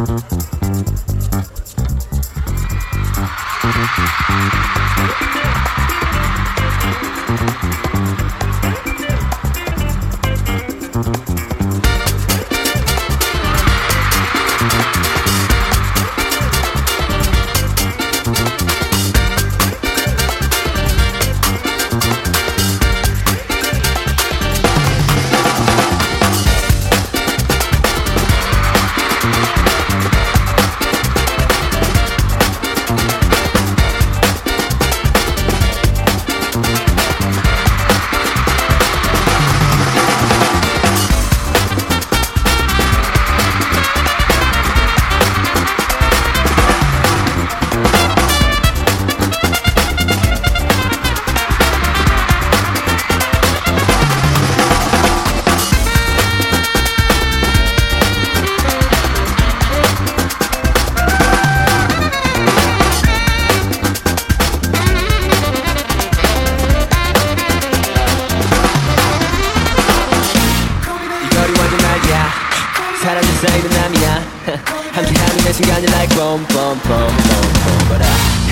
사라진 사이는 남이야 함께하는 내 순간이 like boom boom boom boom boom but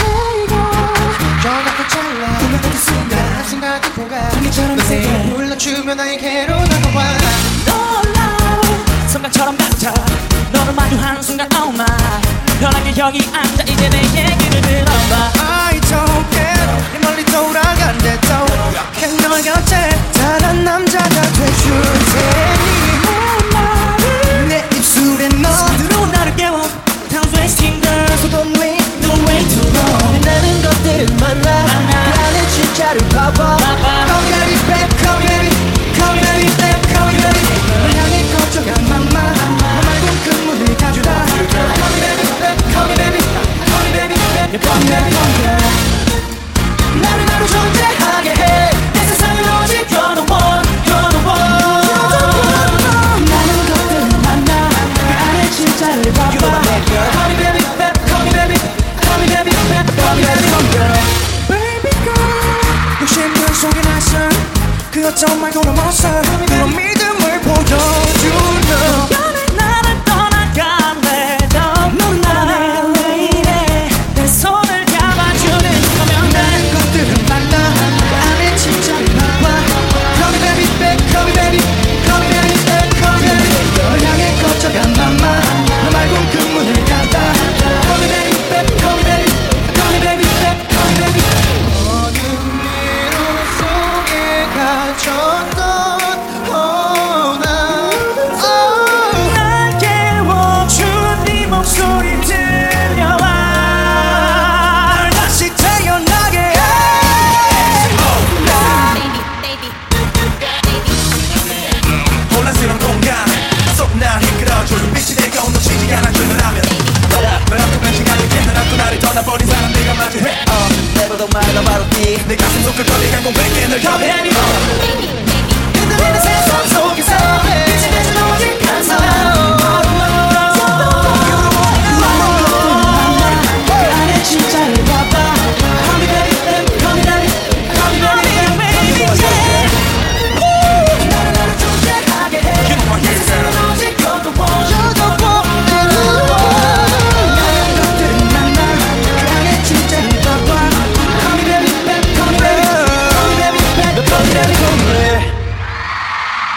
전화가 찰나 꿈에도 순간 한순간 기포가 종이처럼 세게 불러주면 나에게로 다가와 놀라 순간처럼 같아 너를 마주하는 순간 oh my 편하게 여기 앉아 이제 내 얘기를 들어봐 I don't care 이 멀리 돌아간대도 이렇게 널 곁에 다른 남자가 돼줄